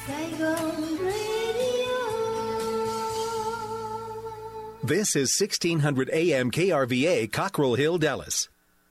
Saigon Radio. This is 1600 AM KRVA, Cockrell Hill, Dallas.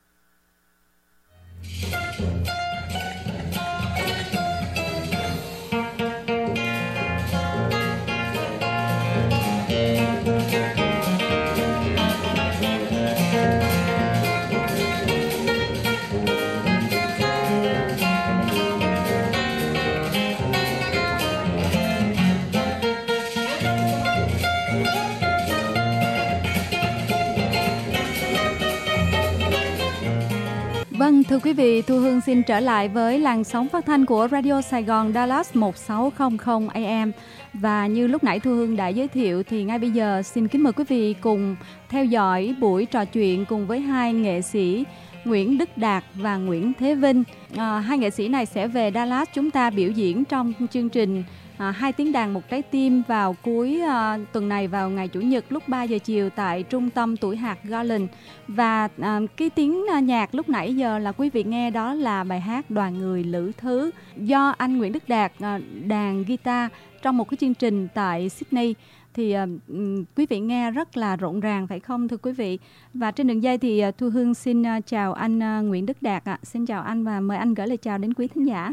Vâng, thưa quý vị, Thu Hương xin trở lại với làn sóng phát thanh của Radio Sài Gòn Dallas 1600 AM. Và như lúc nãy Thu Hương đã giới thiệu thì ngay bây giờ xin kính mời quý vị cùng theo dõi buổi trò chuyện cùng với hai nghệ sĩ Nguyễn Đức Đạt và Nguyễn Thế Vinh. Hai nghệ sĩ này sẽ về Dallas chúng ta biểu diễn trong chương trình 2 tiếng đàn một trái tim vào cuối tuần này, vào ngày Chủ nhật lúc 3 giờ chiều tại Trung tâm Tuổi Hạt Garland. Và cái tiếng nhạc lúc nãy giờ là quý vị nghe đó là bài hát Đoàn Người Lữ Thứ do anh Nguyễn Đức Đạt đàn guitar trong một cái chương trình tại Sydney. Thì quý vị nghe rất là rộn ràng phải không thưa quý vị? Và trên đường dây thì Thu Hương xin chào anh Nguyễn Đức Đạt ạ. Xin chào anh và mời anh gửi lời chào đến quý thính giả.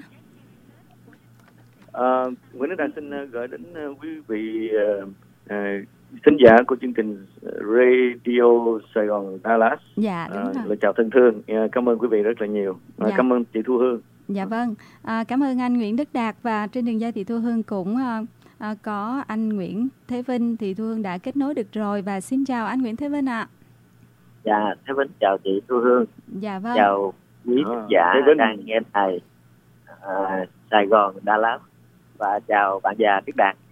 Nguyễn Đức Đạt xin gửi đến quý vị thính giả của chương trình Radio Sài Gòn Dallas. Dạ, đúng rồi. Lời chào thân thương. Cảm ơn quý vị rất là nhiều. Dạ. Cảm ơn chị Thu Hương. Dạ vâng. Cảm ơn anh Nguyễn Đức Đạt. Và trên đường dây thì Thu Hương cũng có anh Nguyễn Thế Vinh thì Thu Hương đã kết nối được rồi. Và xin chào anh Nguyễn Thế Vinh ạ. Dạ, Thế Vinh chào chị Thu Hương. Dạ vâng. Chào quý khán giả đang nghe đài Sài Gòn Dallas. Và chào bạn già Đức Đạt.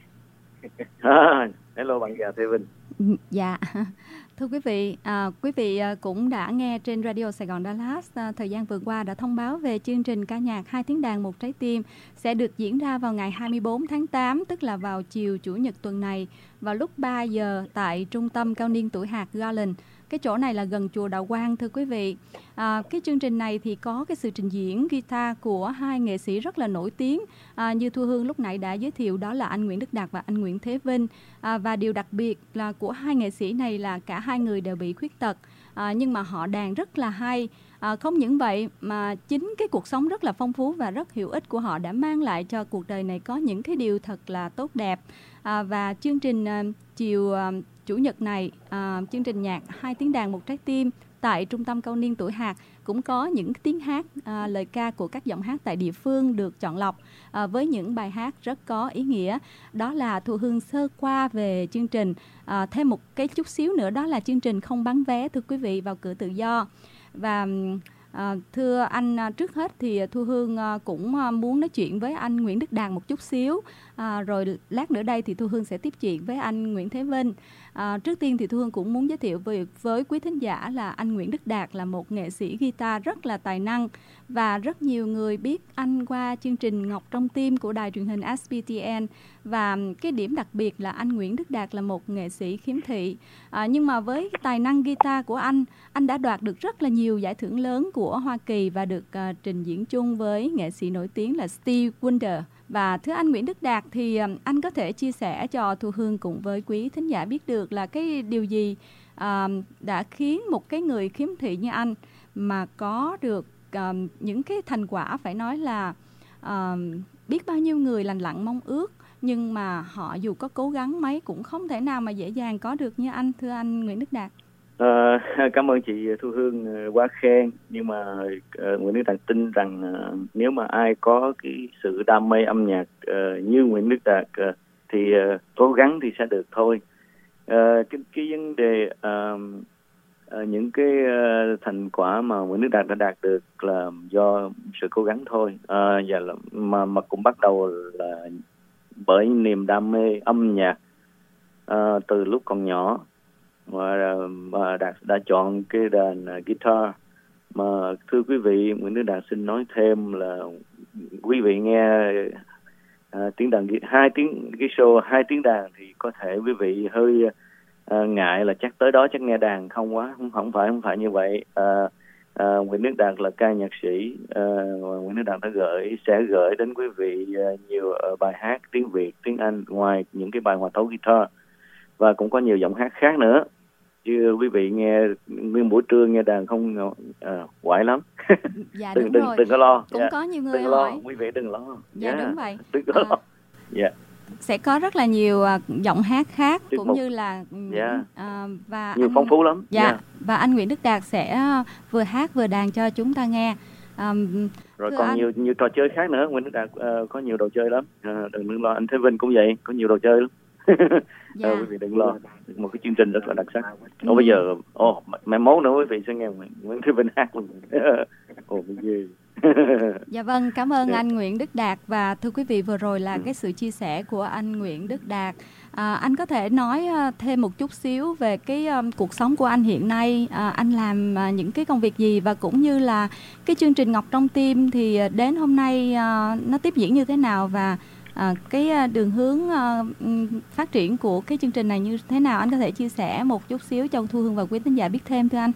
Hello bạn già Thế Vinh. Dạ. Thưa quý vị cũng đã nghe trên Radio Sài Gòn Dallas thời gian vừa qua đã thông báo về chương trình ca nhạc 2 tiếng đàn một trái tim sẽ được diễn ra vào ngày 24 tháng 8, tức là vào chiều Chủ nhật tuần này, vào lúc 3 giờ tại Trung tâm Cao niên Tuổi Hạt Garland. Cái chỗ này là gần chùa Đạo Quang thưa quý vị. Cái chương trình này thì có cái sự trình diễn guitar của hai nghệ sĩ rất là nổi tiếng. Như Thu Hương lúc nãy đã giới thiệu đó là anh Nguyễn Đức Đạt và anh Nguyễn Thế Vinh. Và điều đặc biệt là của hai nghệ sĩ này là cả hai người đều bị khuyết tật. Nhưng mà họ đàn rất là hay. Không những vậy mà chính cái cuộc sống rất là phong phú và rất hữu ích của họ đã mang lại cho cuộc đời này có những cái điều thật là tốt đẹp. Và chương trình chiều Chủ nhật này, chương trình nhạc 2 tiếng đàn một trái tim tại Trung tâm Cao niên Tuổi Hạt cũng có những tiếng hát, lời ca của các giọng hát tại địa phương được chọn lọc với những bài hát rất có ý nghĩa. Đó là Thu Hương sơ qua về chương trình. Thêm một cái chút xíu nữa đó là chương trình không bán vé thưa quý vị, vào cửa tự do. Và thưa anh, trước hết thì Thu Hương cũng muốn nói chuyện với anh Nguyễn Đức Đạt một chút xíu. Rồi lát nữa đây thì Thu Hương sẽ tiếp chuyện với anh Nguyễn Thế Vinh. Trước tiên thì Thu Hương cũng muốn giới thiệu với quý thính giả là anh Nguyễn Đức Đạt là một nghệ sĩ guitar rất là tài năng. Và rất nhiều người biết anh qua chương trình Ngọc Trong Tim của đài truyền hình SBTN. Và cái điểm đặc biệt là anh Nguyễn Đức Đạt là một nghệ sĩ khiếm thị. Nhưng mà với cái tài năng guitar của anh đã đoạt được rất là nhiều giải thưởng lớn của Hoa Kỳ và được trình diễn chung với nghệ sĩ nổi tiếng là Stevie Wonder. Và thưa anh Nguyễn Đức Đạt thì anh có thể chia sẻ cho Thu Hương cùng với quý thính giả biết được là cái điều gì đã khiến một cái người khiếm thị như anh mà có được những cái thành quả phải nói là biết bao nhiêu người lành lặn mong ước, nhưng mà họ dù có cố gắng mấy cũng không thể nào mà dễ dàng có được như anh, thưa anh Nguyễn Đức Đạt. Cảm ơn chị Thu Hương quá khen, nhưng mà Nguyễn Đức Đạt tin rằng nếu mà ai có cái sự đam mê âm nhạc như Nguyễn Đức Đạt thì cố gắng thì sẽ được thôi. Cái vấn đề những cái thành quả mà Nguyễn Đức Đạt đã đạt được là do sự cố gắng thôi. Và mà cũng bắt đầu là bởi niềm đam mê âm nhạc từ lúc còn nhỏ. Và Đạt đã chọn cái đàn guitar. Mà thưa quý vị, Nguyễn Đức Đạt xin nói thêm là quý vị nghe tiếng đàn cái show 2 tiếng đàn thì có thể quý vị hơi ngại là chắc tới đó chắc nghe đàn không quá, không phải như vậy. Nguyễn Đức Đạt là ca nhạc sĩ. Nguyễn Đức Đạt sẽ gửi đến quý vị nhiều bài hát tiếng Việt, tiếng Anh, ngoài những cái bài hòa tấu guitar, và cũng có nhiều giọng hát khác nữa. Chứ quý vị nghe nguyên buổi trưa nghe đàn không quải lắm. Dạ đừng có lo. Cũng có nhiều người đừng hỏi. Lo, quý vị đừng lo. Dạ đúng vậy. Đừng có lo. Dạ. Sẽ có rất là nhiều giọng hát khác Tiết cũng mục. như là và nhiều phong phú lắm. Dạ. Và anh Nguyễn Đức Đạt sẽ vừa hát vừa đàn cho chúng ta nghe. Rồi còn nhiều trò chơi khác nữa. Nguyễn Đức Đạt có nhiều đồ chơi lắm. Đừng lo. Anh Thế Vinh cũng vậy, có nhiều đồ chơi lắm. Dạ. Quý vị đừng lo, một cái chương trình rất là đặc sắc. Bây giờ mai mốt nữa quý vị sẽ nghe Nguyễn Thế Vinh hát luôn. Dạ vâng, cảm ơn anh Nguyễn Đức Đạt. Và thưa quý vị, vừa rồi là cái sự chia sẻ của anh Nguyễn Đức Đạt. Anh có thể nói thêm một chút xíu về cái cuộc sống của anh hiện nay, anh làm những cái công việc gì, và cũng như là cái chương trình Ngọc Trong Tim thì đến hôm nay nó tiếp diễn như thế nào, và cái đường hướng phát triển của cái chương trình này như thế nào? Anh có thể chia sẻ một chút xíu cho Thu Hương và quý thính giả biết thêm thưa anh.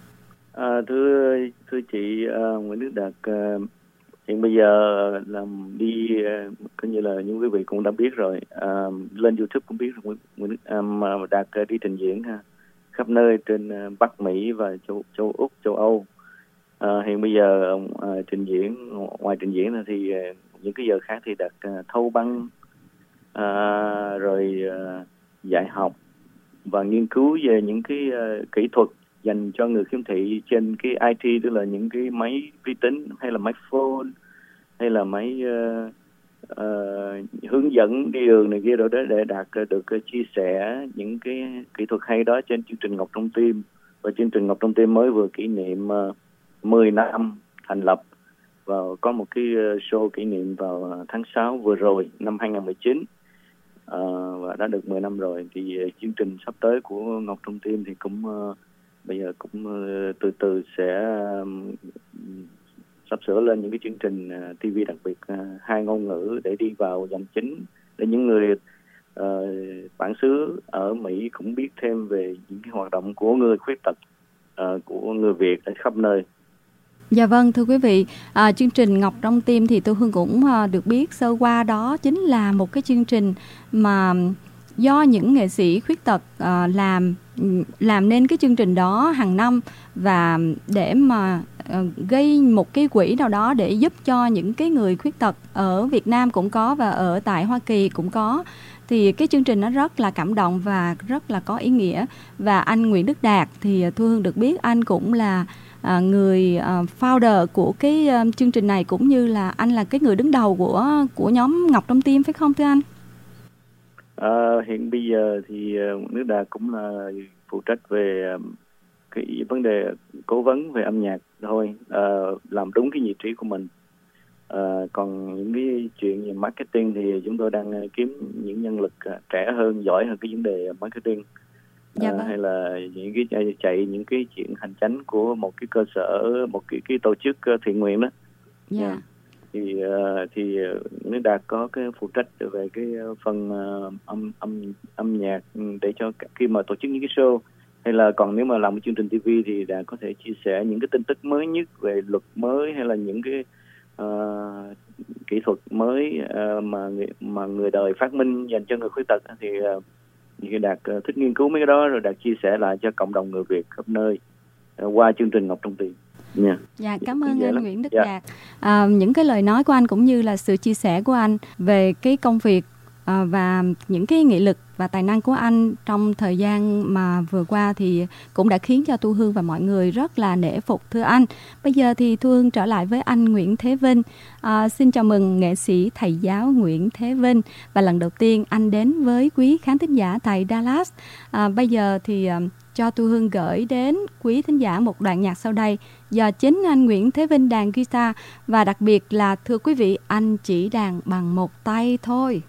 Thưa chị Nguyễn Đức Đạt, hiện bây giờ làm đi coi như là những quý vị cũng đã biết rồi, lên YouTube cũng biết rồi. Nguyễn Đạt đi trình diễn khắp nơi trên Bắc Mỹ và châu Úc, châu Âu. Hiện bây giờ trình diễn, ngoài trình diễn thì những cái giờ khác thì Đạt thâu băng, rồi dạy học và nghiên cứu về những cái kỹ thuật dành cho người khiếm thị trên cái IT, tức là những cái máy vi tính hay là máy phone hay là máy hướng dẫn đi đường này kia rồi đó, để Đạt được chia sẻ những cái kỹ thuật hay đó trên chương trình Ngọc Trong Tim. Và chương trình Ngọc Trong Tim mới vừa kỷ niệm 10 năm thành lập, và có một cái show kỷ niệm vào tháng 6 vừa rồi năm 2019, và đã được 10 năm rồi. Thì chương trình sắp tới của Ngọc Trong Tim thì cũng bây giờ cũng từ từ sẽ sắp sửa lên những cái chương trình TV đặc biệt 2 ngôn ngữ để đi vào dòng chính, để những người bản xứ ở Mỹ cũng biết thêm về những cái hoạt động của người khuyết tật, của người Việt ở khắp nơi. Dạ vâng, thưa quý vị, chương trình Ngọc Trong Tim thì Thu Hương cũng được biết sơ qua, đó chính là một cái chương trình mà do những nghệ sĩ khuyết tật làm nên cái chương trình đó hàng năm, và để mà gây một cái quỹ nào đó để giúp cho những cái người khuyết tật ở Việt Nam cũng có, và ở tại Hoa Kỳ cũng có. Thì cái chương trình nó rất là cảm động và rất là có ý nghĩa. Và anh Nguyễn Đức Đạt thì Thu Hương được biết anh cũng là người founder của cái chương trình này, cũng như là anh là cái người đứng đầu của nhóm Ngọc Trong Tim, phải không thưa anh? Hiện bây giờ thì Nguyễn Đức Đạt cũng là phụ trách về cái vấn đề cố vấn về âm nhạc thôi, làm đúng cái vị trí của mình. Còn những cái chuyện về marketing thì chúng tôi đang kiếm những nhân lực trẻ hơn, giỏi hơn cái vấn đề marketing. Dạ vâng. Hay là những cái chạy những cái chuyện hành chánh của một cái cơ sở, một cái tổ chức thiện nguyện đó. Dạ. Thì Nguyễn Đạt có cái phụ trách về cái phần âm nhạc, để cho khi mà tổ chức những cái show, hay là còn nếu mà làm một chương trình TV thì Đạt có thể chia sẻ những cái tin tức mới nhất về luật mới, hay là những cái kỹ thuật mới mà người đời phát minh dành cho người khuyết tật. Thì Đạt thích nghiên cứu mấy cái đó, rồi Đạt chia sẻ lại cho cộng đồng người Việt khắp nơi qua chương trình Ngọc Trong Tim. Dạ, cảm ơn anh Nguyễn Đức Đạt. Những cái lời nói của anh cũng như là sự chia sẻ của anh về cái công việc và những cái nghị lực và tài năng của anh trong thời gian mà vừa qua thì cũng đã khiến cho Thu Hương và mọi người rất là nể phục, thưa anh. Bây giờ thì Thu Hương trở lại với anh Nguyễn Thế Vinh. Xin chào mừng nghệ sĩ thầy giáo Nguyễn Thế Vinh. Và lần đầu tiên anh đến với quý khán thính giả tại Dallas. Bây giờ thì cho Thu Hương gửi đến quý thính giả một đoạn nhạc sau đây do chính anh Nguyễn Thế Vinh đàn guitar, và đặc biệt là thưa quý vị, anh chỉ đàn bằng một tay thôi.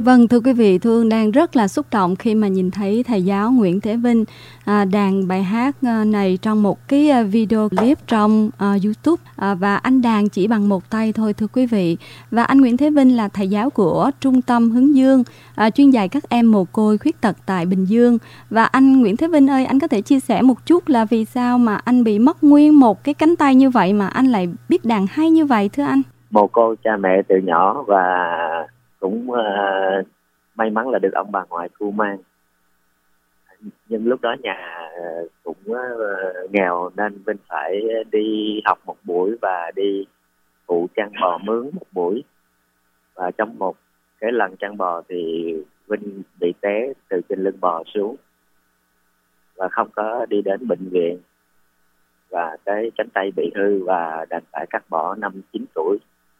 vâng, thưa quý vị, Thu Hương đang rất là xúc động khi mà nhìn thấy thầy giáo Nguyễn Thế Vinh đàn bài hát này trong một cái video clip trong YouTube, và anh đàn chỉ bằng một tay thôi, thưa quý vị. Và anh Nguyễn Thế Vinh là thầy giáo của Trung tâm Hướng Dương, chuyên dạy các em mồ côi khuyết tật tại Bình Dương. Và anh Nguyễn Thế Vinh ơi, anh có thể chia sẻ một chút là vì sao mà anh bị mất nguyên một cái cánh tay như vậy mà anh lại biết đàn hay như vậy, thưa anh? Mồ côi cha mẹ từ nhỏ và cũng may mắn là được ông bà ngoại cưu mang. Nhưng lúc đó nhà cũng nghèo nên Vinh phải đi học một buổi và đi phụ chăn bò mướn một buổi. Và trong một cái lần chăn bò thì Vinh bị té từ trên lưng bò xuống và không có đi đến bệnh viện, và cái cánh tay bị hư và đành phải cắt bỏ năm 9 tuổi.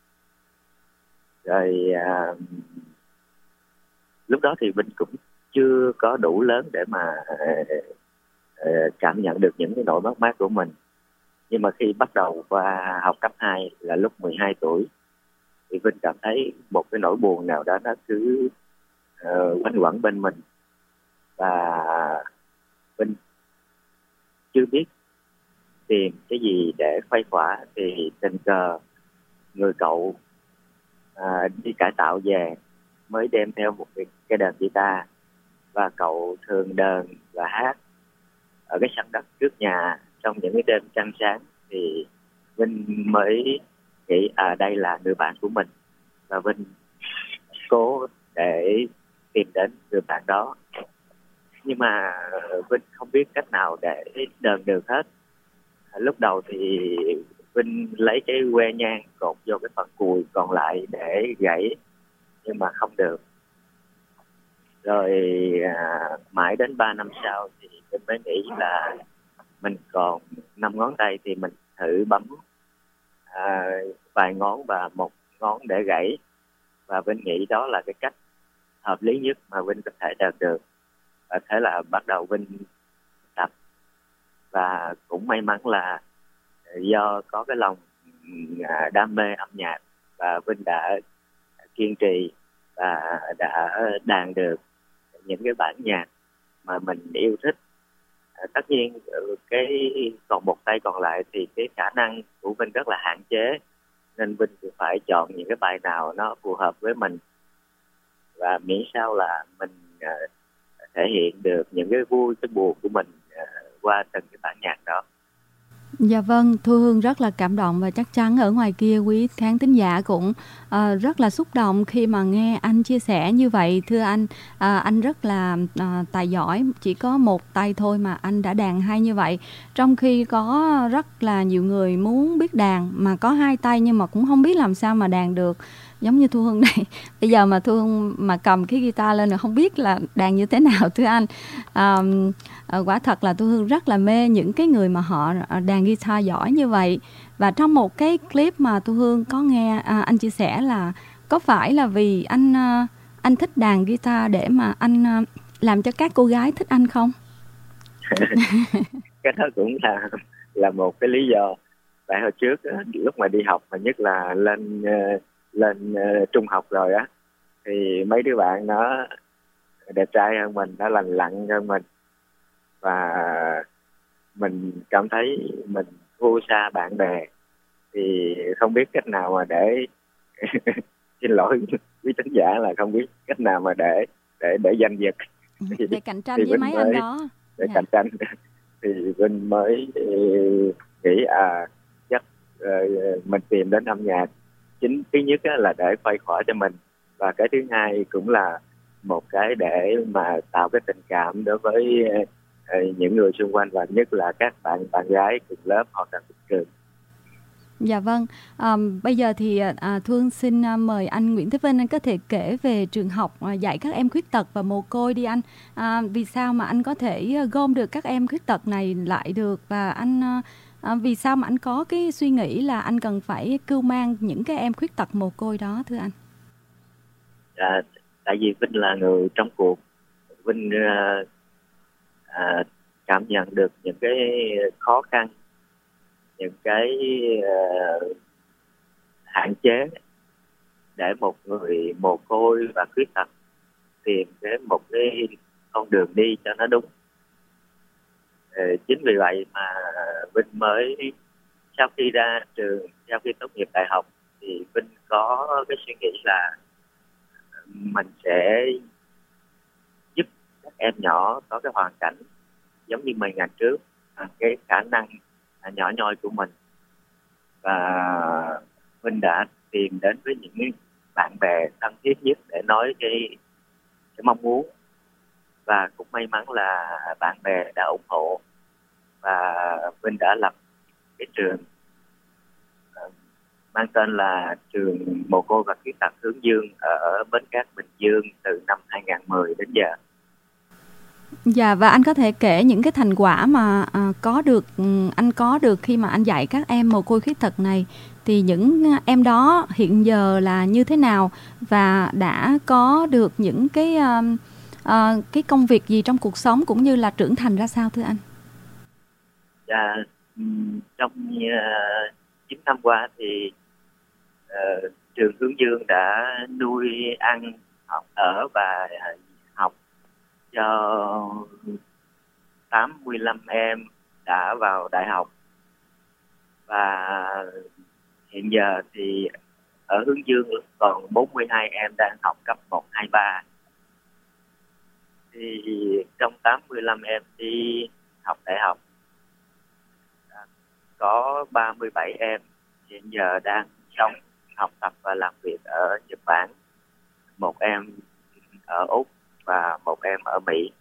Rồi lúc đó thì Vinh cũng chưa có đủ lớn để mà cảm nhận được những cái nỗi mất mát của mình. Nhưng mà khi bắt đầu qua học cấp 2 là lúc 12 tuổi thì Vinh cảm thấy một cái nỗi buồn nào đó nó cứ quanh quẩn bên mình, và Vinh chưa biết tìm cái gì để khuây khỏa thì tình cờ người cậu đi cải tạo về mới đem theo một cái đàn guitar, và cậu thường đờn và hát ở cái sân đất trước nhà trong những cái đêm trăng sáng. Thì Vinh mới nghĩ đây là người bạn của mình, và Vinh cố để tìm đến người bạn đó. Nhưng mà Vinh không biết cách nào để đờn được hết. Lúc đầu thì Vinh lấy cái que nhang cột vô cái phần cùi còn lại để gãy, nhưng mà không được. Rồi mãi đến 3 năm sau thì Vinh mới nghĩ là mình còn 5 ngón tay thì mình thử bấm vài ngón và một ngón để gãy. Và Vinh nghĩ đó là cái cách hợp lý nhất mà Vinh có thể đạt được. Và thế là bắt đầu Vinh tập. Và cũng may mắn là do có cái lòng đam mê âm nhạc, và Vinh đã kiên trì và đã đàn được những cái bản nhạc mà mình yêu thích. Tất nhiên cái còn một tay còn lại thì cái khả năng của Vinh rất là hạn chế, nên Vinh phải chọn những cái bài nào nó phù hợp với mình, và miễn sao là mình thể hiện được những cái vui cái buồn của mình qua từng cái bản nhạc đó. Dạ vâng, Thu Hương rất là cảm động, và chắc chắn ở ngoài kia quý khán thính giả cũng rất là xúc động khi mà nghe anh chia sẻ như vậy. Thưa anh rất là tài giỏi, chỉ có một tay thôi mà anh đã đàn hay như vậy. Trong khi có rất là nhiều người muốn biết đàn mà có hai tay nhưng mà cũng không biết làm sao mà đàn được. Giống như Thu Hương này, bây giờ mà Thu Hương mà cầm cái guitar lên là không biết là đàn như thế nào, thưa anh. Quả thật là Thu Hương rất là mê những cái người mà họ đàn guitar giỏi như vậy. Và trong một cái clip mà Thu Hương có nghe anh chia sẻ là có phải là vì anh thích đàn guitar để mà anh làm cho các cô gái thích anh không? Cái đó cũng là một cái lý do. Tại hồi trước lúc mà đi học, mà nhất là lên trung học rồi á, thì mấy đứa bạn nó đẹp trai hơn mình, nó lành lặn hơn mình, và mình cảm thấy mình thua xa bạn bè, thì không biết cách nào mà để xin lỗi quý thính giả là không biết cách nào mà để giành giật để cạnh tranh với mấy anh đó, để cạnh tranh. Thì Vinh mới nghĩ chắc mình tìm đến âm nhạc chính thứ nhất là để khuây khỏa cho mình, và cái thứ hai cũng là một cái để mà tạo cái tình cảm đối với những người xung quanh, và nhất là các bạn gái cùng lớp hoặc là cùng trường. Dạ vâng, bây giờ thì Thương xin mời anh Nguyễn Thế Vinh, anh có thể kể về trường học dạy các em khuyết tật và mồ côi đi anh. Vì sao mà anh có thể gom được các em khuyết tật này lại được, và anh vì sao mà anh có cái suy nghĩ là anh cần phải cưu mang những cái em khuyết tật mồ côi đó, thưa anh? Tại vì Vinh là người trong cuộc, Vinh cảm nhận được những cái khó khăn, những cái hạn chế để một người mồ côi và khuyết tật tìm đến một cái con đường đi cho nó đúng. Chính vì vậy mà Vinh mới sau khi ra trường, sau khi tốt nghiệp đại học thì Vinh có cái suy nghĩ là mình sẽ giúp các em nhỏ có cái hoàn cảnh giống như mình ngày trước, cái khả năng nhỏ nhoi của mình. Và Vinh đã tìm đến với những bạn bè thân thiết nhất để nói cái mong muốn, và cũng may mắn là bạn bè đã ủng hộ, và Vinh đã lập cái trường mang tên là trường Mồ Côi và Khuyết tật Hướng Dương ở Bến Cát, Bình Dương từ năm 2010 đến giờ. Dạ, và anh có thể kể những cái thành quả mà anh có được khi mà anh dạy các em mồ côi khuyết tật này, thì những em đó hiện giờ là như thế nào và đã có được những cái công việc gì trong cuộc sống cũng như là trưởng thành ra sao thưa anh? Dạ, trong 9 năm qua thì trường Hướng Dương đã nuôi ăn, học ở và học cho 85 em đã vào đại học. Và hiện giờ thì ở Hướng Dương còn 42 em đang học cấp 1, 2, 3. Thì trong 85 em đi học đại học có 37 em hiện giờ đang sống, học tập và làm việc ở Nhật Bản, một em ở Úc và một em ở Mỹ.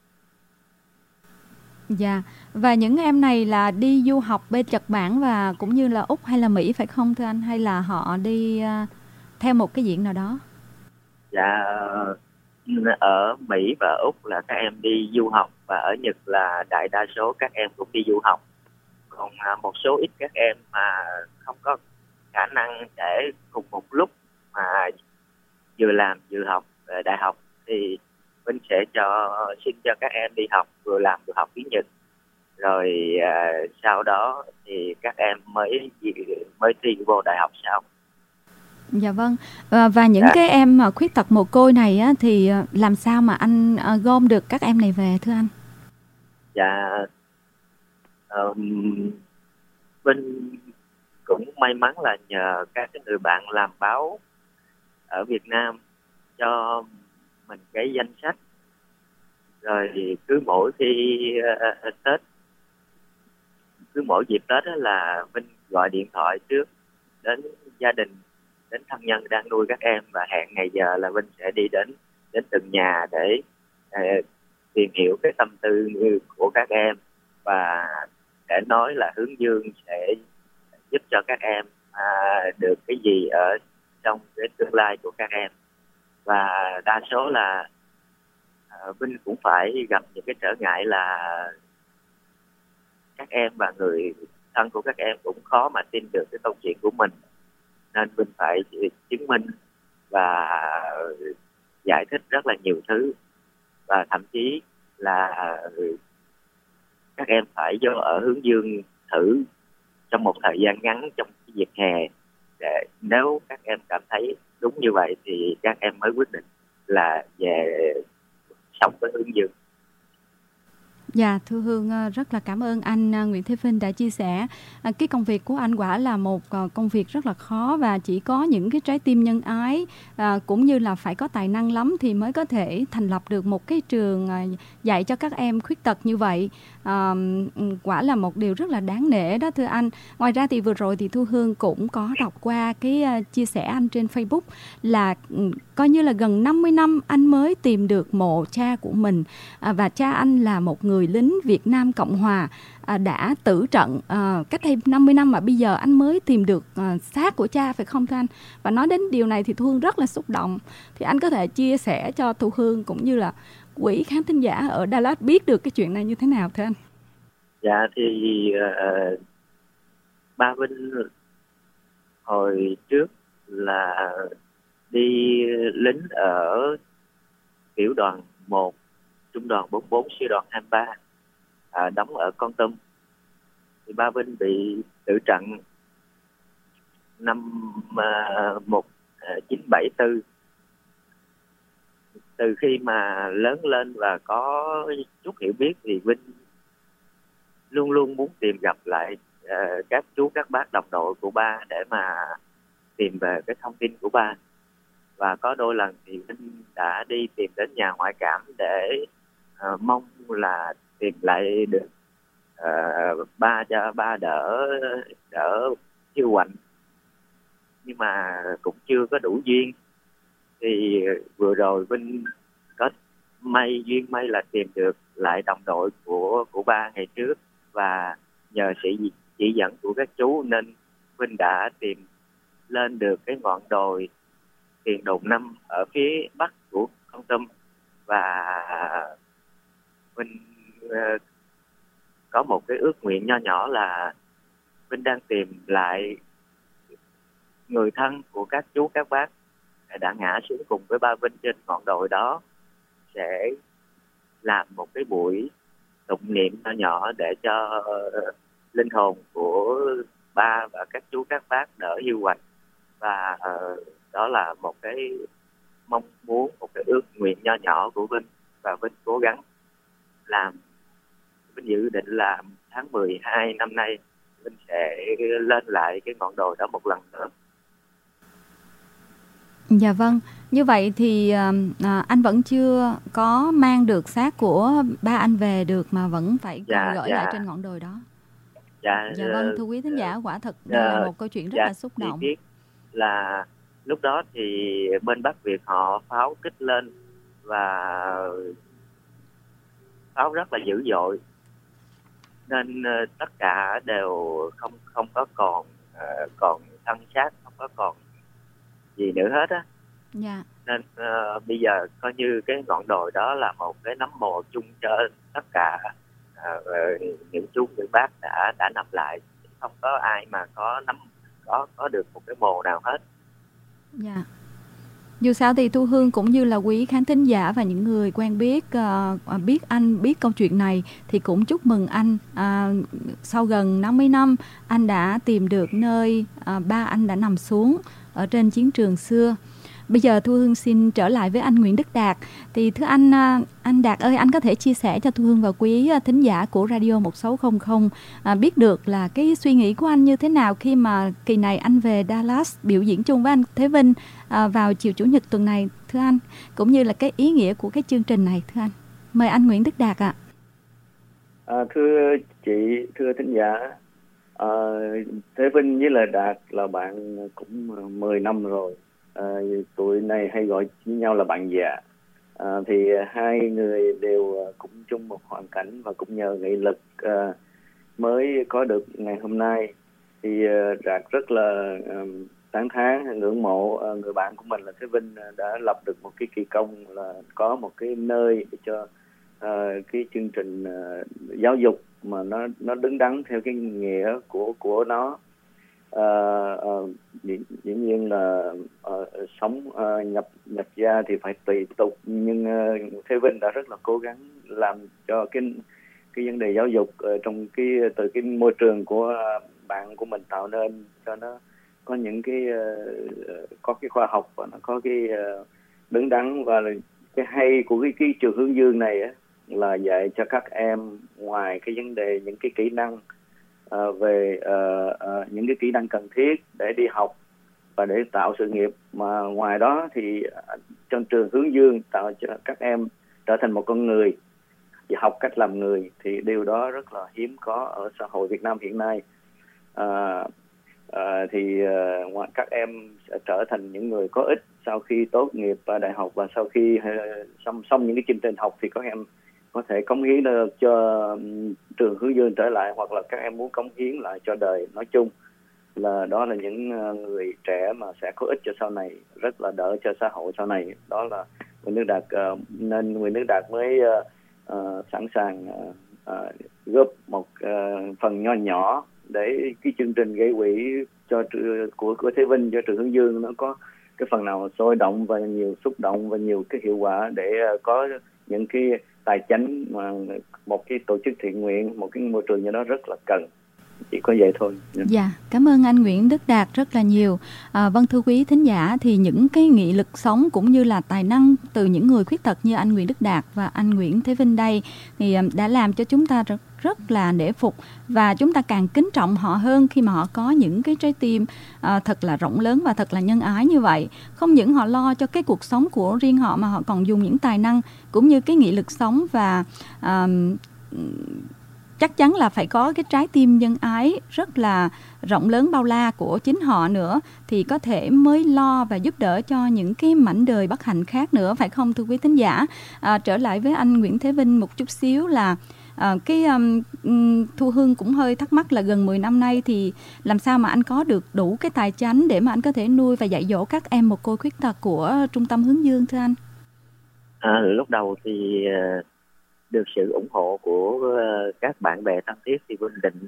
Dạ, và những em này là đi du học bên Nhật Bản và cũng như là Úc hay là Mỹ phải không thưa anh, hay là họ đi theo một cái diện nào đó? Dạ, ở Mỹ và Úc là các em đi du học, và ở Nhật là đại đa số các em cũng đi du học. Còn một số ít các em mà không có khả năng để cùng một lúc mà vừa làm vừa học đại học thì mình sẽ xin cho các em đi học, vừa làm vừa học tiếng Nhật. Rồi sau đó thì các em mới thi vô đại học sau. Dạ vâng. Và những cái em mà khuyết tật mồ côi này á, thì làm sao mà anh gom được các em này về thưa anh? Dạ, Vinh cũng may mắn là nhờ các cái người bạn làm báo ở Việt Nam cho mình cái danh sách. Rồi thì cứ mỗi khi Tết, cứ mỗi dịp Tết đó là Vinh gọi điện thoại trước đến gia đình, đến thân nhân đang nuôi các em, và hẹn ngày giờ là Vinh sẽ đi đến từng nhà để tìm hiểu cái tâm tư của các em, và để nói là Hướng Dương sẽ giúp cho các em được cái gì ở trong cái tương lai của các em. Và đa số là Vinh cũng phải gặp những cái trở ngại là các em và người thân của các em cũng khó mà tin được cái câu chuyện của mình, nên Vinh phải chứng minh và giải thích rất là nhiều thứ, và thậm chí là các em phải vô ở Hướng Dương thử trong một thời gian ngắn trong cái dịp hè, để nếu các em cảm thấy đúng như vậy thì các em mới quyết định là về sống với Hướng Dương. Dạ, thưa Hương rất là cảm ơn anh Nguyễn Thế Vinh đã chia sẻ. Cái công việc của anh quả là một công việc rất là khó, và chỉ có những cái trái tim nhân ái cũng như là phải có tài năng lắm thì mới có thể thành lập được một cái trường dạy cho các em khuyết tật như vậy. Quả là một điều rất là đáng nể đó thưa anh. Ngoài ra thì vừa rồi thì Thu Hương cũng có đọc qua cái chia sẻ anh trên Facebook là coi như là gần 50 năm anh mới tìm được mộ cha của mình, và cha anh là một người lính Việt Nam Cộng Hòa đã tử trận cách đây 50 năm mà bây giờ anh mới tìm được xác của cha, phải không thưa anh? Và nói đến điều này thì Thu Hương rất là xúc động. Thì anh có thể chia sẻ cho Thu Hương cũng như là quý khán thính giả ở Dallas biết được cái chuyện này như thế nào thưa anh? Dạ thì ba Vinh hồi trước là đi lính ở tiểu đoàn 1, trung đoàn 44, sư đoàn 23, đóng ở Kon Tum. Thì ba Vinh bị tử trận năm 1974. từ khi mà lớn lên và có chút hiểu biết thì Vinh luôn luôn muốn tìm gặp lại các chú các bác đồng đội của ba để mà tìm về cái thông tin của ba. Và có đôi lần thì Vinh đã đi tìm đến nhà ngoại cảm để mong là tìm lại được ba, cho ba đỡ siêu quạnh, nhưng mà cũng chưa có đủ duyên. Thì vừa rồi Vinh có duyên may là tìm được lại đồng đội của ba ngày trước, và nhờ sự chỉ dẫn của các chú nên Vinh đã tìm lên được cái ngọn đồi Tiền Đồn 5 ở phía bắc của Kon Tum. Và Vinh có một cái ước nguyện nho nhỏ là Vinh đang tìm lại người thân của các chú các bác đã ngã xuống cùng với ba Vinh trên ngọn đồi đó, sẽ làm một cái buổi tụng niệm nho nhỏ để cho linh hồn của ba và các chú các bác đỡ hiu quạnh. Và đó là một cái mong muốn, một cái ước nguyện nho nhỏ của Vinh, và Vinh cố gắng làm. Vinh dự định là tháng 12 năm nay Vinh sẽ lên lại cái ngọn đồi đó một lần nữa. Dạ vâng, như vậy thì anh vẫn chưa có mang được xác của ba anh về được mà vẫn phải gửi lại trên ngọn đồi đó. Dạ vâng, thưa quý thính giả, quả thật đây là một câu chuyện rất là xúc động. Biết là lúc đó thì bên Bắc Việt họ pháo kích lên và pháo rất là dữ dội, nên tất cả đều không có còn thân xác, không có còn gì nữa hết á. Dạ. Nên bây giờ coi như cái ngọn đồi đó là một cái nấm mồ chung cho tất cả những chú những bác đã nằm lại, không có ai mà có được một cái mồ nào hết. Dạ. Dù sao thì Thu Hương cũng như là quý khán thính giả và những người quen biết biết câu chuyện này thì cũng chúc mừng anh. Sau gần 50 năm anh đã tìm được nơi ba anh đã nằm xuống ở trên chiến trường xưa. Bây giờ Thu Hương xin trở lại với anh Nguyễn Đức Đạt. Thì thưa anh Đạt ơi, anh có thể chia sẻ cho Thu Hương và quý thính giả của Radio 1600 biết được là cái suy nghĩ của anh như thế nào khi mà kỳ này anh về Dallas biểu diễn chung với anh Thế Vinh vào chiều Chủ nhật tuần này, thưa anh, cũng như là cái ý nghĩa của cái chương trình này, thưa anh. Mời anh Nguyễn Đức Đạt ạ. Thưa chị, thưa thính giả, Thế Vinh với lại Đạt là bạn cũng 10 năm rồi. Tụi này hay gọi nhau là bạn già. Thì hai người đều cũng chung một hoàn cảnh và cũng nhờ nghị lực mới có được ngày hôm nay. Thì Đạt rất là tán thán, ngưỡng mộ người bạn của mình là Thế Vinh đã lập được một cái kỳ công là có một cái nơi để cho cái chương trình giáo dục mà nó đứng đắn theo cái nghĩa của nó. Dĩ nhiên là sống nhập gia thì phải tùy tục, nhưng Thế Vinh đã rất là cố gắng làm cho cái vấn đề giáo dục trong từ cái môi trường của bạn của mình tạo nên cho nó có những có cái khoa học và nó có cái đứng đắn. Và cái hay của cái trường Hướng Dương này là dạy cho các em ngoài cái vấn đề những cái kỹ năng về những cái kỹ năng cần thiết để đi học và để tạo sự nghiệp, mà ngoài đó thì trong trường Hướng Dương tạo cho các em trở thành một con người và học cách làm người, thì điều đó rất là hiếm có ở xã hội Việt Nam hiện nay. Thì các em sẽ trở thành những người có ích sau khi tốt nghiệp đại học, và sau khi xong những cái chương trình học thì các em có thể cống hiến được cho trường Hướng Dương trở lại, hoặc là các em muốn cống hiến lại cho đời nói chung. Đó là những người trẻ mà sẽ có ích cho sau này, rất là đỡ cho xã hội sau này. Đó là Nguyễn Đức Đạt, nên Nguyễn Đức Đạt mới sẵn sàng góp một phần nho nhỏ để cái chương trình gây quỹ của Thế Vinh cho trường Hướng Dương nó có cái phần nào sôi động và nhiều xúc động và nhiều cái hiệu quả, để có những cái tài chánh mà một cái tổ chức thiện nguyện, một cái môi trường như đó rất là cần. chỉ có vậy thôi. Dạ, cảm ơn anh Nguyễn Đức Đạt rất là nhiều. Vâng, thưa quý thính giả, thì những cái nghị lực sống cũng như là tài năng từ những người khuyết tật như anh Nguyễn Đức Đạt và anh Nguyễn Thế Vinh đây thì đã làm cho chúng ta rất là nể phục, và chúng ta càng kính trọng họ hơn khi mà họ có những cái trái tim thật là rộng lớn và thật là nhân ái như vậy. Không những họ lo cho cái cuộc sống của riêng họ mà họ còn dùng những tài năng cũng như cái nghị lực sống và chắc chắn là phải có cái trái tim nhân ái rất là rộng lớn bao la của chính họ nữa thì có thể mới lo và giúp đỡ cho những cái mảnh đời bất hạnh khác nữa, phải không thưa quý thính giả? Trở lại với anh Nguyễn Thế Vinh một chút xíu là Thu Hương cũng hơi thắc mắc là gần 10 năm nay thì làm sao mà anh có được đủ cái tài chánh để mà anh có thể nuôi và dạy dỗ các em mồ côi khuyết tật của Trung tâm Hướng Dương thưa anh? Lúc đầu thì được sự ủng hộ của các bạn bè thân thiết thì Vinh định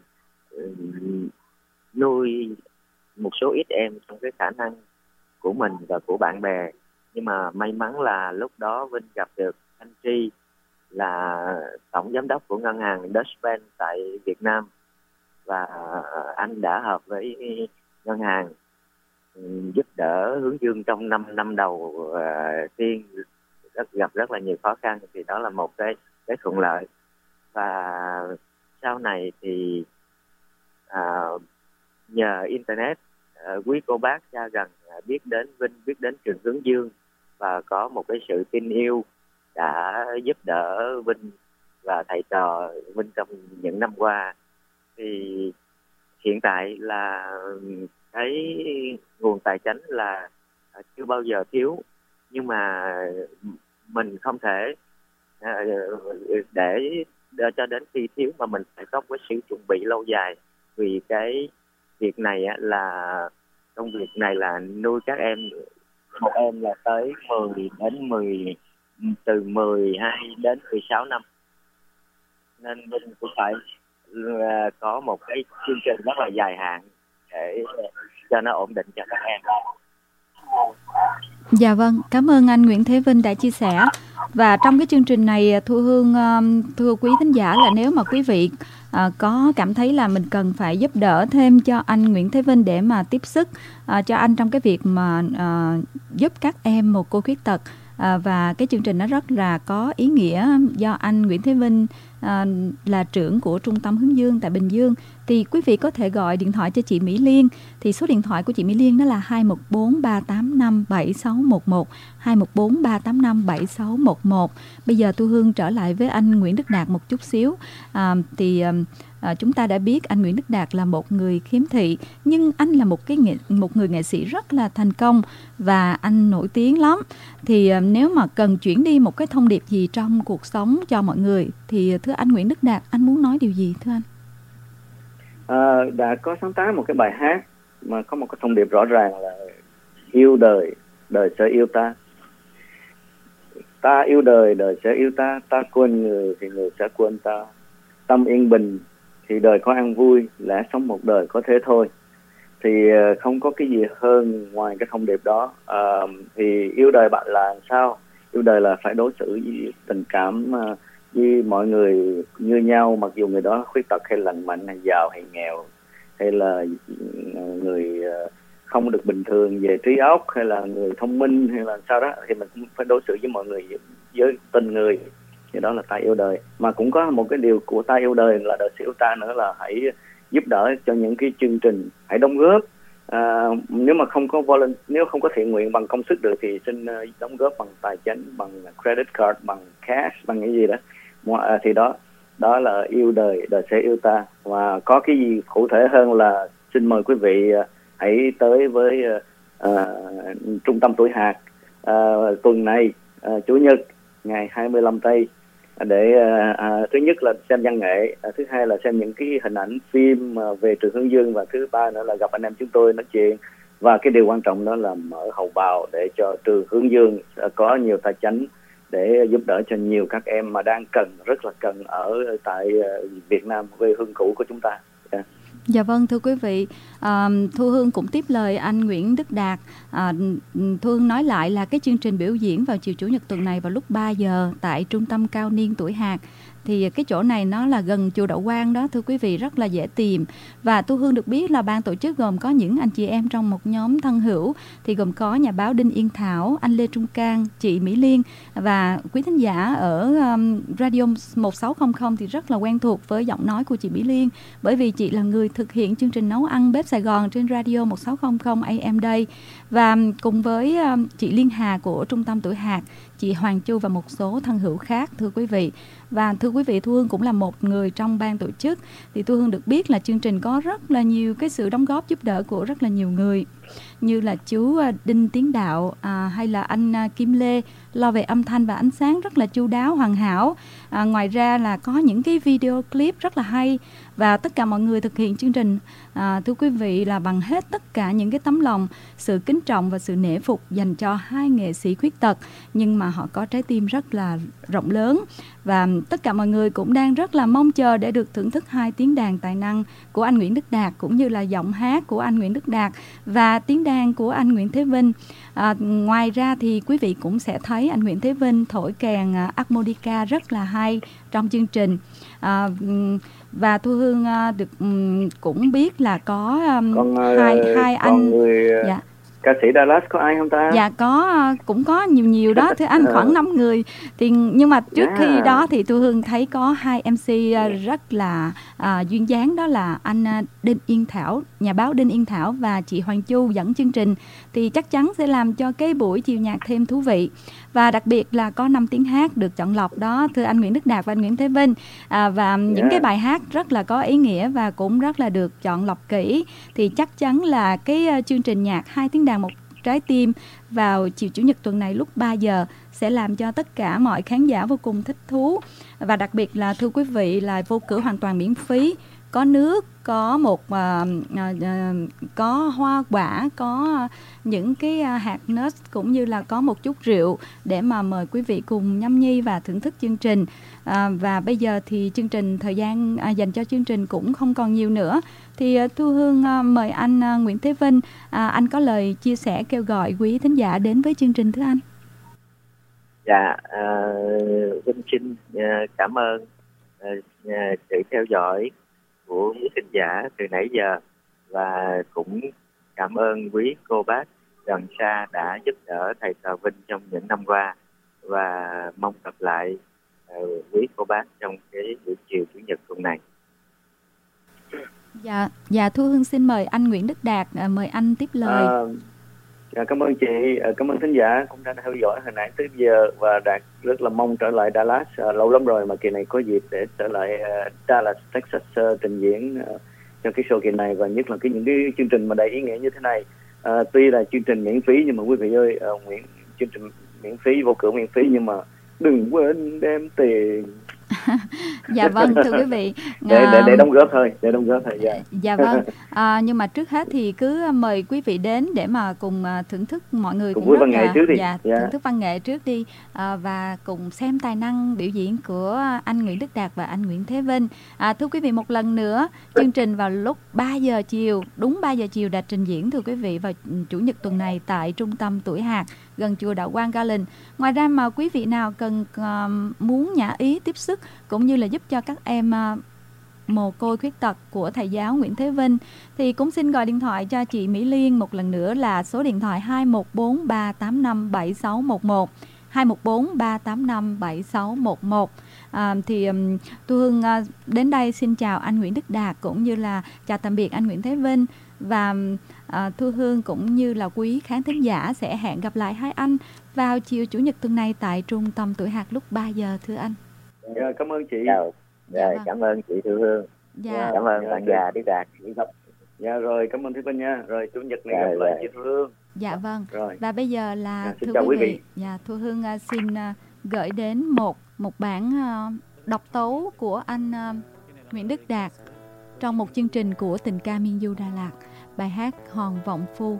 nuôi một số ít em trong cái khả năng của mình và của bạn bè. Nhưng mà may mắn là lúc đó Vinh gặp được anh Tri là tổng giám đốc của ngân hàng Deutsche Bank tại Việt Nam, và anh đã hợp với ngân hàng giúp đỡ Hướng Dương trong 5 năm đầu tiên gặp rất là nhiều khó khăn, thì đó là một cái thuận lợi. Và sau này thì nhờ internet, quý cô bác xa gần biết đến Vinh, biết đến trường Hướng Dương và có một cái sự tin yêu đã giúp đỡ Vinh và thầy trò Vinh trong những năm qua. Thì hiện tại là cái nguồn tài chánh là chưa bao giờ thiếu, nhưng mà mình không thể để cho đến khi thiếu, mà mình phải có cái sự chuẩn bị lâu dài. Vì cái việc này là công việc này là nuôi các em, một em là tới 10 đến 10, từ 12 đến 16 năm, nên mình cũng phải có một cái chương trình rất là dài hạn để cho nó ổn định cho các em. Dạ vâng, cảm ơn anh Nguyễn Thế Vinh đã chia sẻ. Và trong cái chương trình này, Thu Hương thưa quý thính giả là nếu mà quý vị có cảm thấy là mình cần phải giúp đỡ thêm cho anh Nguyễn Thế Vinh để mà tiếp sức cho anh trong cái việc mà giúp các em mồ côi khuyết tật, và cái chương trình nó rất là có ý nghĩa do anh Nguyễn Thế Vinh là trưởng của Trung tâm Hướng Dương tại Bình Dương, thì quý vị có thể gọi điện thoại cho chị Mỹ Liên. Thì số điện thoại của chị Mỹ Liên đó là 214 385 7611, 214 385 7611. Bây giờ Thu Hương trở lại với anh Nguyễn Đức Đạt một chút xíu. Chúng ta đã biết anh Nguyễn Đức Đạt là một người khiếm thị, nhưng anh là một người nghệ sĩ rất là thành công và anh nổi tiếng lắm. Thì nếu mà cần chuyển đi một cái thông điệp gì trong cuộc sống cho mọi người thì thưa anh Nguyễn Đức Đạt, anh muốn nói điều gì thưa anh? Đã có sáng tác một cái bài hát mà có một cái thông điệp rõ ràng là yêu đời, đời sẽ yêu ta. Ta yêu đời, đời sẽ yêu ta. Ta quên người thì người sẽ quên ta. Tâm yên bình thì đời có an vui, lẽ sống một đời có thế thôi. Thì không có cái gì hơn ngoài cái thông điệp đó. Thì yêu đời bạn là làm sao? Yêu đời là phải đối xử với tình cảm với mọi người như nhau, mặc dù người đó khuyết tật hay lành mạnh hay giàu hay nghèo, hay là người không được bình thường về trí óc, hay là người thông minh, hay là sao đó, thì mình cũng phải đối xử với mọi người với tình người. Thì đó là ta yêu đời. Mà cũng có một cái điều của ta yêu đời là đời sẽ yêu ta nữa, là hãy giúp đỡ cho những cái chương trình, hãy đóng góp. Nếu mà nếu không có thiện nguyện bằng công sức được thì xin đóng góp bằng tài chính, bằng credit card, bằng cash, bằng cái gì đó. Thì đó là yêu đời, đời sẽ yêu ta. Và có cái gì cụ thể hơn là xin mời quý vị hãy tới với Trung tâm Tuổi Hạt tuần này, Chủ nhật ngày 25 Tây, để thứ nhất là xem văn nghệ, thứ hai là xem những cái hình ảnh phim về trường Hướng Dương, và thứ ba nữa là gặp anh em chúng tôi nói chuyện. Và cái điều quan trọng đó là mở hầu bào để cho trường Hướng Dương có nhiều tài chánh để giúp đỡ cho nhiều các em mà đang cần, rất là cần ở tại Việt Nam, quê hương cũ của chúng ta. Dạ vâng, thưa quý vị, Thu Hương cũng tiếp lời anh Nguyễn Đức Đạt. Thu Hương nói lại là cái chương trình biểu diễn vào chiều Chủ nhật tuần này vào lúc 3 giờ tại Trung tâm Cao niên Tuổi Hạt thì cái chỗ này nó là gần chùa Đậu Quang đó thưa quý vị, rất là dễ tìm. Và Thu Hương được biết là ban tổ chức gồm có những anh chị em trong một nhóm thân hữu, thì gồm có nhà báo Đinh Yên Thảo, anh Lê Trung Cang, chị Mỹ Liên, và quý thính giả ở Radio 1600 thì rất là quen thuộc với giọng nói của chị Mỹ Liên, bởi vì chị là người thực hiện chương trình nấu ăn bếp Sài Gòn trên Radio 1600 AM Day, và cùng với chị Liên Hà của Trung tâm Tuổi Hạt, chị Hoàng Chu và một số thân hữu khác thưa quý vị. Và thưa quý vị, Thu Hương cũng là một người trong ban tổ chức, thì Thu Hương được biết là chương trình có rất là nhiều cái sự đóng góp giúp đỡ của rất là nhiều người, như là chú Đinh Tiến Đạo, hay là anh Kim Lê lo về âm thanh và ánh sáng rất là chu đáo hoàn hảo. Ngoài ra là có những cái video clip rất là hay, và tất cả mọi người thực hiện chương trình thưa quý vị là bằng hết tất cả những cái tấm lòng, sự kính trọng và sự nể phục dành cho hai nghệ sĩ khuyết tật, nhưng mà họ có trái tim rất là rộng lớn. Và tất cả mọi người cũng đang rất là mong chờ để được thưởng thức hai tiếng đàn tài năng của anh Nguyễn Đức Đạt, cũng như là giọng hát của anh Nguyễn Đức Đạt và tiếng đàn của anh Nguyễn Thế Vinh. Ngoài ra thì quý vị cũng sẽ thấy anh Nguyễn Thế Vinh thổi kèn harmonica rất là hay trong chương trình. Và Thu Hương được cũng biết là có hai anh người, dạ. Ca sĩ Dallas có ai không ta? Dạ có, cũng có nhiều đó thưa anh, khoảng 5 người. Thì nhưng mà trước khi đó thì Thu Hương thấy có hai MC rất là duyên dáng, đó là anh Đinh Yên Thảo, nhà báo Đinh Yên Thảo, và chị Hoàng Chu dẫn chương trình, thì chắc chắn sẽ làm cho cái buổi chiều nhạc thêm thú vị. Và đặc biệt là có 5 tiếng hát được chọn lọc đó thưa anh Nguyễn Đức Đạt và anh Nguyễn Thế Vinh, và những cái bài hát rất là có ý nghĩa và cũng rất là được chọn lọc kỹ. Thì chắc chắn là cái chương trình nhạc hai tiếng đàn một trái tim vào chiều Chủ nhật tuần này lúc 3 giờ sẽ làm cho tất cả mọi khán giả vô cùng thích thú. Và đặc biệt là thưa quý vị là vô cửa hoàn toàn miễn phí, có nước, có một có hoa quả, có những cái hạt nut, cũng như là có một chút rượu để mà mời quý vị cùng nhâm nhi và thưởng thức chương trình. Và bây giờ thì chương trình, thời gian dành cho chương trình cũng không còn nhiều nữa, thì Thu Hương mời anh Nguyễn Thế Vinh, anh có lời chia sẻ kêu gọi quý thính giả đến với chương trình thưa anh. Dạ, Vinh xin cảm ơn sự theo dõi của quý thính giả từ nãy giờ, và cũng cảm ơn quý cô bác gần xa đã giúp đỡ thầy trò Vinh trong những năm qua, và mong gặp lại quý cô bác trong cái buổi chiều Chủ nhật tuần này. Dạ, Thu Hương xin mời anh Nguyễn Đức Đạt, mời anh tiếp lời. Cảm ơn chị, cảm ơn thính giả cũng đã theo dõi hồi nãy tới giờ, và Đạt rất là mong trở lại Dallas. Lâu lắm rồi mà kỳ này có dịp để trở lại Dallas, Texas trình diễn cho cái show kỳ này, và nhất là những cái chương trình mà đầy ý nghĩa như thế này. Tuy là chương trình miễn phí nhưng mà quý vị ơi, chương trình miễn phí, vô cửa miễn phí, nhưng mà đừng quên đem tiền. Dạ vâng, thưa quý vị, để đóng góp thôi, Dạ vâng. Nhưng mà trước hết thì cứ mời quý vị đến để mà cùng thưởng thức, mọi người cũng rất là thưởng thức văn nghệ trước đi, và cùng xem tài năng biểu diễn của anh Nguyễn Đức Đạt và anh Nguyễn Thế Vinh. Thưa quý vị, một lần nữa, chương trình vào lúc 3 giờ chiều, đúng 3 giờ chiều đã trình diễn thưa quý vị vào Chủ nhật tuần này tại Trung tâm Tuổi Hạt gần chùa Đậu Quang Garland. Ngoài ra mà quý vị nào cần muốn nhã ý tiếp sức cũng như là giúp cho các em mồ côi khuyết tật của thầy giáo Nguyễn Thế Vinh, thì cũng xin gọi điện thoại cho chị Mỹ Liên một lần nữa là số điện thoại 214 385 7611, 214 385 7611. Thì Thu Hương đến đây xin chào anh Nguyễn Đức Đạt, cũng như là chào tạm biệt anh Nguyễn Thế Vinh, và Thu Hương cũng như là quý khán thính giả sẽ hẹn gặp lại hai anh vào chiều Chủ nhật tuần này tại Trung tâm Tuổi Hạt lúc 3 giờ thưa anh. Cảm ơn chị. Cảm ơn chị Thu Hương. Cảm ơn bạn già Đức Đạt. Rồi, cảm ơn Thế Vinh nha. Rồi Chủ nhật này gặp lại chị Thu Hương. Dạ vâng. Rồi. Và bây giờ là xin chào quý vị. Thu Hương xin gửi đến một bản độc tấu của anh Nguyễn Đức Đạt trong một chương trình của Tình Ca Miên Du Đà Lạt, bài hát Hòn Vọng Phu.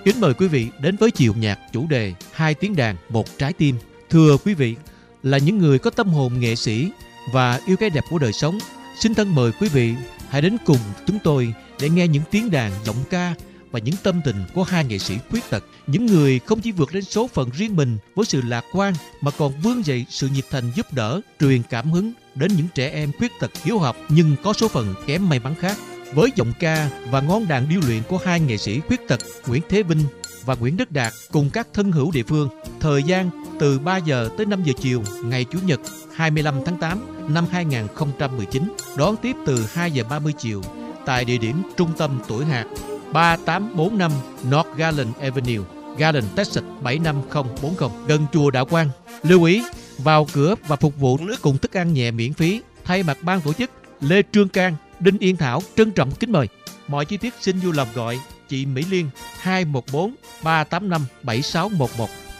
Kính mời quý vị đến với chiều nhạc chủ đề 2 tiếng đàn một trái tim. Thưa quý vị, là những người có tâm hồn nghệ sĩ và yêu cái đẹp của đời sống, xin thân mời quý vị hãy đến cùng chúng tôi để nghe những tiếng đàn, giọng ca và những tâm tình của hai nghệ sĩ khuyết tật. Những người không chỉ vượt lên số phận riêng mình với sự lạc quan mà còn vươn dậy sự nhiệt thành giúp đỡ, truyền cảm hứng đến những trẻ em khuyết tật hiếu học nhưng có số phận kém may mắn khác. Với giọng ca và ngón đàn điêu luyện của hai nghệ sĩ khuyết tật Nguyễn Thế Vinh và Nguyễn Đức Đạt cùng các thân hữu địa phương, thời gian từ 3 giờ tới 5 giờ chiều ngày Chủ nhật 25 tháng 8 năm 2019, đón tiếp từ 2 giờ 30 chiều tại địa điểm Trung tâm Tuổi Hạt 3845 North Garland Avenue, Garland, Texas 75040, gần chùa Đạo Quang. Lưu ý, vào cửa và phục vụ nước cùng thức ăn nhẹ miễn phí. Thay mặt ban tổ chức, Lê Trương Cang, Đinh Yên Thảo trân trọng kính mời. Mọi chi tiết xin vui lòng gọi chị Mỹ Liên 214 385 7611